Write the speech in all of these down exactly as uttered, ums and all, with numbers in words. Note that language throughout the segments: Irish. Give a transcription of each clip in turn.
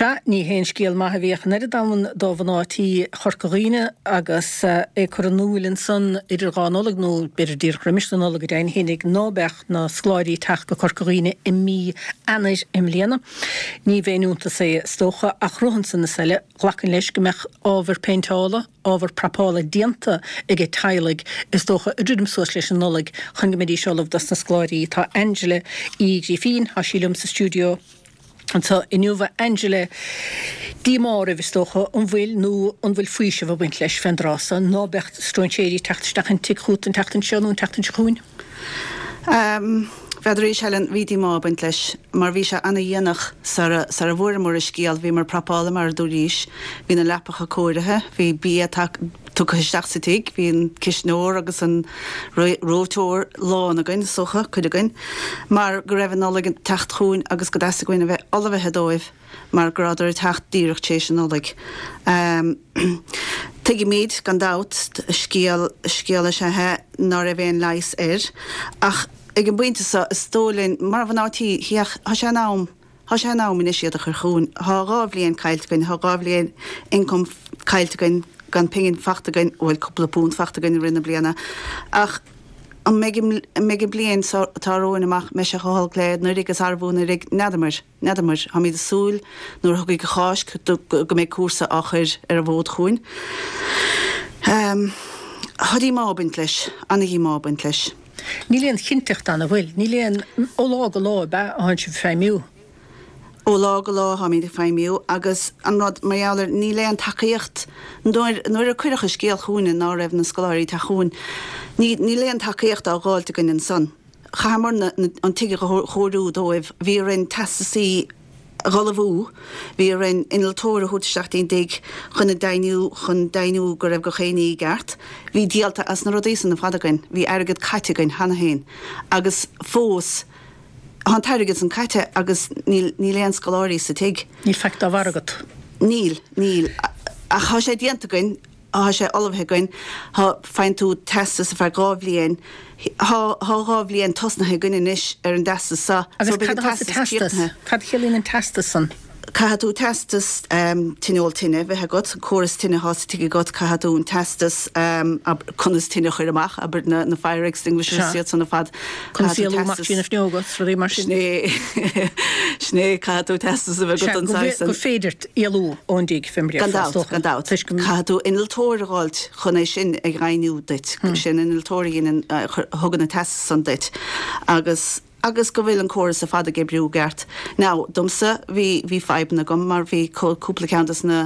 Se ní hén scéal maithe bhíoch ar daman dómhanátí chorcaghine agus é choranúilinn san idir gánolag nó beidir dír chruimisteanolag dain hénig nábech na sláirí teach go chorcaghine i mí anais im léana. Ní bhéúnta sé stócha ach ruhan san na selle ghlachan leis go meach ábhar peintála, ábhar prapála dianta ag é tailig is dócha ridum suas leis an nolig chun go médí seolah das na sláirí tá Angela í gí fin ha sílum sa stúdio. Tá inniuha Angela dímára bhístocha an bhfuil nó an bhfuil fuise bh buint leis fendrása ná becht stróinséirí techtaisteach an tichrút an teachtain seanú an teachtain chuin? Feidir is helen bhí dímá buint leis, mar bhí se anna dhéanach sar a bhór mar a scéal bhí mar prapála mar dúríis, hí na lepacha cóirithe, bhí bí tu chuisteach sa tig, hí an cisnóir agus an rótóir lán a gain, socha chud a gain, mar go raibh nála an techt chuin agus go deasa goin a bheith ala bheith dóibh, mar go rádar techt díreach tééis an nálaigh. Tuigi míad gan dát scéal scéala se he ná a bhéon leis ar, ach ag an buinte sa stólinn mar bhan átí hiach ha sé nám ha sé nám in isiad a chur chuún há rábhlíon cailtegain há rábhlíon incom cailtegain gan pingin fachtagain óil coppla pún fachtagain rinne bliana ach an mé blion táróin amach me se cháil léad nuair agus arbún ag nedamar nedamar ha míad a súil nuair thug go cháis go mé cuasa achir ar a bhód chuin. Hadí má bint leis, anna hí má bint leis. Ní léon chintecht anna bhfuil, ní léon ólá go lá be an si féimiú. Ólá go lá ha míad féimiú agus an rud marheallar ní léon takeíocht nuair a cuireach a scéal chuúin ná raibh na scoláirí tá chuún. Ní léon takeíocht á gáilte gon in san. Chamar an tuige chóirú dóibh bhí rinn testaí Rollavú, bhí rinn inaltóir a húteach dig chun dainú chun dainú go raibh go chéine gart, hí díalta as na rodéis na fadagain, hí agad caitegain hana héin, agus fós an tairigad an caite agus níl léon scoláirí sa tig. Níl fecht á bharagad. Níl, níl. A há sé diantagain, a sé olbhegain, ha fein tú testas a fear gábhlíon, ha gábhlíon tosnathe gunnin is ar an destas sa. Agus cad has a testas? Cad chéilín an testas san? Cahatú testas tinneol tinne, bheit got, choras tinne has tige got cahatú an testas chunas tinne chuir amach, aber na fire extinguishers siad san na fad. Chunas síalú mach sin a fneogat, rodí mar sin? Sné cahatú testas a bheit got an saisan. Go féidirt ialú ón dig fimbri. Gandát, gandát. Cahatú inaltóirgáilt chun é sin ag reinú dit, sin inaltóirín thugan na testas san dit. Agus agus go bhfuil an choras a fada ge briú gart. Ná, dumsa, bhí feibna gom, mar bhí cúpla ceantas na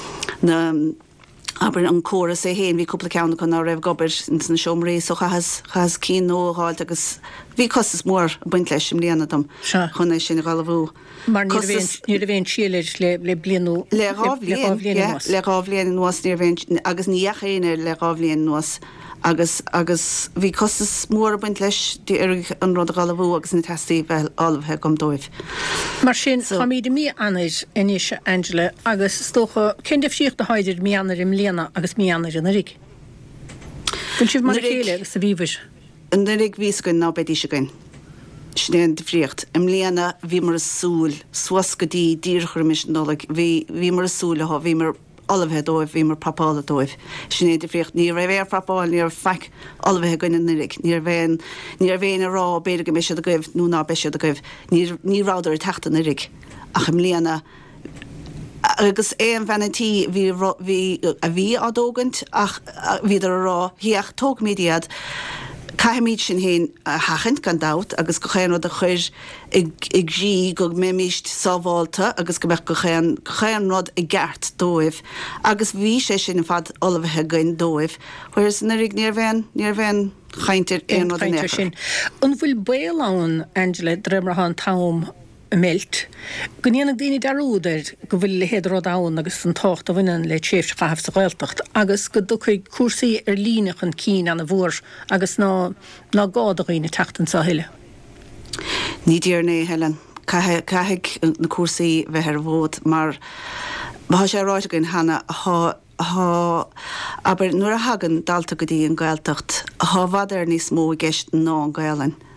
aber an choras é héin, bhí cúpla ceanna chun ná raibh gobar na seomraí, so chas cí nóáil agus bhí costas mór buint leis sem líana dom chun é sin a galbhú. Mar ní a bhéon síileid le blianú le rábhlíon le rábhlíon nuas agus níocha éine le rábhlíon nuas. agus agus bhí costas mór buint leis dí ar an rud a galbhú agus na testaí bheith almhthe gom dóibh. Mar sin cha míad mí anid inis Angela agus stócha cin defsíocht a haidir mí anar im léana agus mí anar in a rig. Bhil sibh mar chéile agus a bhíbhis. An rig víscain ná bedí se gain. Snéan de fríocht. Im léana bhí mar a súl, suas go dtí dír mis nólaigh, bhí mar a súla ha bhí mar almhthe dóibh bhí mar prapála dóibh. Sinné de fríocht ní raibh ar prapáil níor feic almhthe goine nirig, níor bhéin níor bhéin a rá béidir go meisiad a goibh nó ná beisiad a goibh, ní rádar a teachta nirig. Ach im léana agus é an bhenatí bhí a bhí adógant ach bhíidir a rá híach tóg mídiad Caimíid sin héin a hachant gan dát agus go chéan rud a chuir ag gí go méimiist sábháilta agus go meach go chéan chéan rud i gceart dóibh agus bhí sé sin in fad olbhethe gain dóibh, whereas na rig níor bhéin níor bhéin chaintear éon rud a sin. An bhfuil béalán Angela dréimar an tám melt. Gníanana daoine darúidir go bhfuil le héad rud ann agus an tácht a bhainean le tréimh chahabh sa ghailteacht agus go do chuig cuasaí ar líneach an cín an a bhór agus ná ná gád a ghaoine teachtain sa hiile. Ní dír né Helen, caiigh na cuasaí bheith ar bhód mar má sé ráite gon hana há aber nuair a hagan dalta go dtí an ghailteacht há bhad ar níos mó gceist ná an gailean.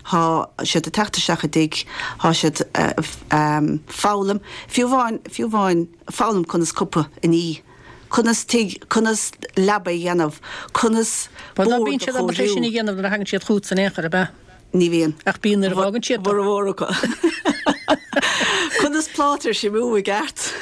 há sé a teachtaseach dig há sé fálam fiúháin fiúháin fálam chunas cuppa in í. Cunas chunas leba dhéanamh chunas bín sé sin dhéanamh na hagann siad chuút san échar a be. Ní bhíon. Ach bíon ar bhágann siad bar bhórcha. Chunas plátar sé bhú i gceart.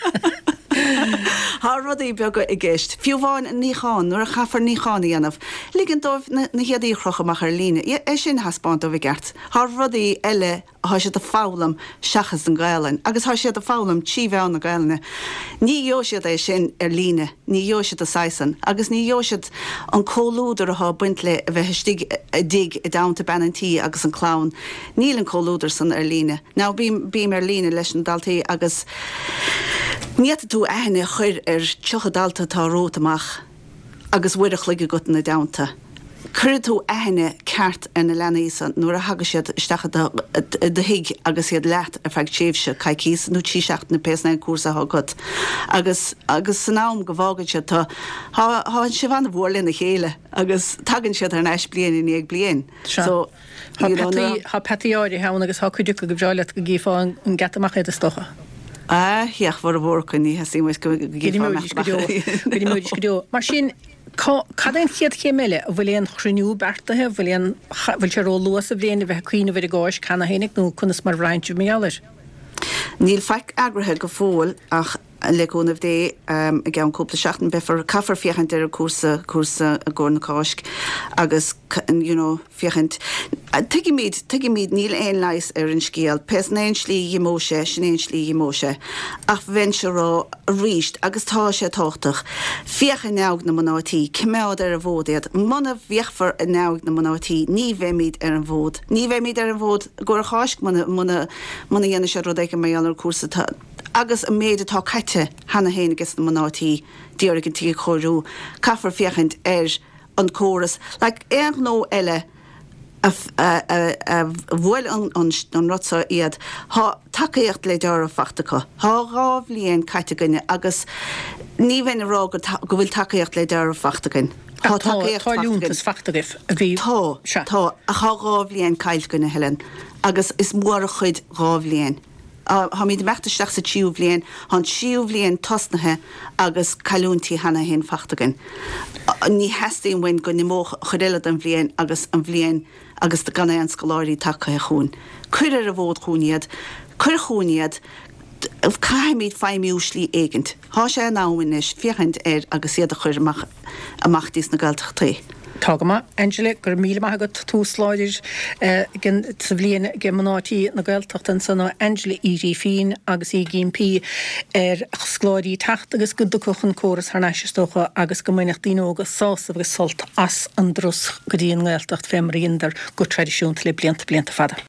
Har rudí beag i gceist. Fiúháin níáin nuair a chafar níáin dhéanamh. Ligan dómh na headaí chrochaach ar lína. É sin haspáint ó bhí gceart. Har rudí eile há sé a fálam seachas an gailen, agus há sé a fálam tí bhean na gaiilena. Ní jo siad é sin ar lína, ní jo siad a saisan, agus ní jo siad an cólúdar ath buint le a bheith stig a dig i damta benantí agus an clán. Níl an cólúdar san ar lína. Ná bím ar lína leis an daltaí agus níta tú aithne chuir ar tuchadalta tá rótamach agus bhuiireach le go na damta. Cur tú aithne ceart ar na lenaísan nuair a hagas siad isteach de hiig agus siad leat ar feag tíobhse caicís nó tí seacht na péasna cuasa thugad. Agus agus san nám go bhágad siad tá háin si bhana bhórlinn na chéile agus tagann siad ar neis blian in ag blian. So Tá petíáirí heann agus há chuideach go bhráile go gíá an gatamach a stocha. Ah, hiach bhar a bhórcha ní hasí mu go go mar sin cadén chiad chéile a bhfuilon chruniú bertathe bhfuil bhfuil sé ró luas a bhléana bheith cuioine bhir gáis chena hénig nó chunas mar bhreintú méallir. Níl feic agrathe go fóil ach leúnmh dé a g an cúpla seachtain befar caafar fiochan ar a cuasa cuasa a gcóna cáisc agus fiochan. Tuigi míad tuigi míad níl éon leis ar an scéal, pes néon slí dhimóise sin éon slí dhimóise ach bhain se rá a ríist agus tá sé táchtach. Fiochan neag na manátí, cimeád ar a bhódiad, mana bhíochfar a neag na manátí, ní bheith míad ar an bhód. Ní bheith míad ar an bhód gur a cháisc mana dhéana sé rud ag mé an cuasa agus a méad atá caite hena héana agus na manátí díar an tí choirú caafar fiachant ar an córas. Le éag nó eile a bhfuil an rotsa iad há takeíocht le dear a fachtacha. Tá ráh líon caite gunne agus ní bhain rá go bhfuil takeíocht le dear a fachtagan. Táúntas fachtagah a bhí Tá Tá a chá ráh líon caiil gunne helen agus is mór a chuid ráh líon. Ha míid mechttasteach sa tíú bblion, há tíú bblion tosnathe agus caiúntí hena hen fachtagan. Ní heíon bhain go nimó choréile an bblion agus an bblion agus de ganna an scoláirí take a chuún. Cuir ar a bhód chuúniad, chur chuúniad caiimiid feimimiú slí éigent. Tá sé náhanis fichant ar agus iad a chuir amachtíos na gailteachtaí. Tágama, Angela, gur míle mai go tú sláidir gin sa bblion gemanátí na gailteachtain san Angela Iri Fín agus í G P ar sláirí tacht agus go do chuchan córas ar neisistocha agus go muineach díó agus sása agus solt as an drus go dtíon gailteacht fémaríondar go tradiisiúnt le blianta blianta fada.